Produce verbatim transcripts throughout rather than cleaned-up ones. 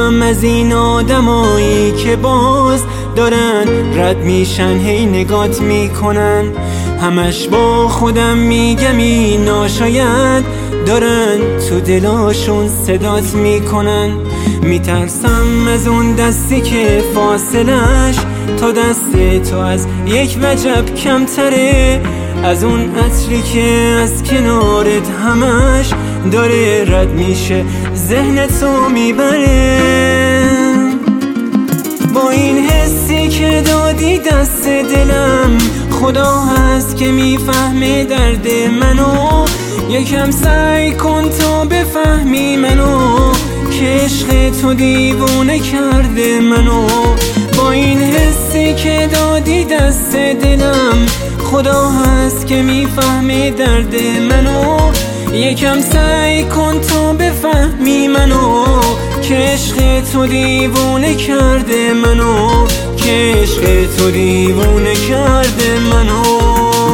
میترسم از این آدمایی که باز دارن رد میشن، هی نگات میکنن. همش با خودم میگم این ناشاید دارن تو دلاشون صدات میکنن. میترسم از اون دستی که فاصلش تا دست تو از یک وجب کمتره، از اون عطری که از کنارت همش داره رد میشه ذهنتو میبره. با این حسی که دادی دست دلم، خدا هست که میفهمه درد منو. یکم سعی کن تا بفهمی منو که عشق تو دیوونه کرده منو. با این حسی که دادی دست دلم، خدا هست که میفهمه درد منو. یکم سعی کن تا بفهمی منو که عشق تو دیوونه کرده منو، که عشق تو دیوونه کرده منو.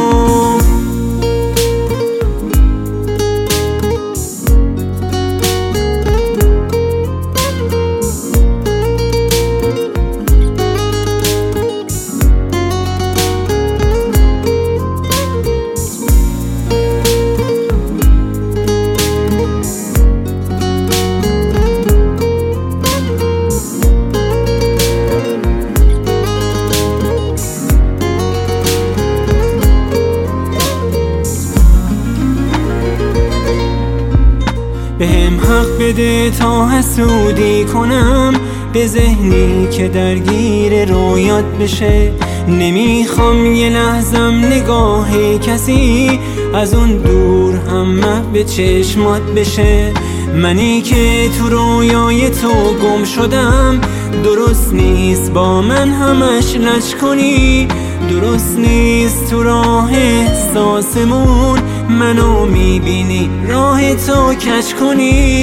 بهم حق بده تا حسودی کنم به ذهنی که درگیر رویات بشه. نمیخوام یه لحظم نگاه کسی از اون دور هم به چشمات بشه. منی که تو رویای تو گم شدم، درست نیست با من همش لج کنی. درست نیست تو راه احساسمون منو میبینی راه تو کج کنی.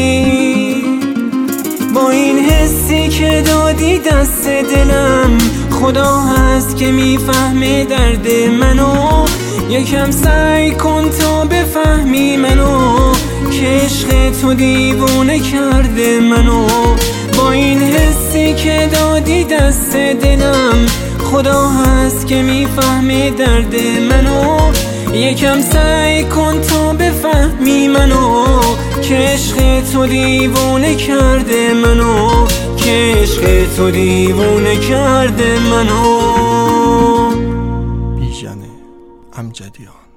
با این حسی که دادی دست دلم، خدا هست که میفهمه درد منو. یکم سعی کن تا بفهمی منو که عشق تو دیوونه کرده منو. با این حسی که دادی دست دلم، خدا هست که میفهمه درد منو. یکم سعی کن تا بفهمی منو که عشق تو دیوونه کرده منو، که عشق تو دیوونه کرده منو. بیژن امجدیان.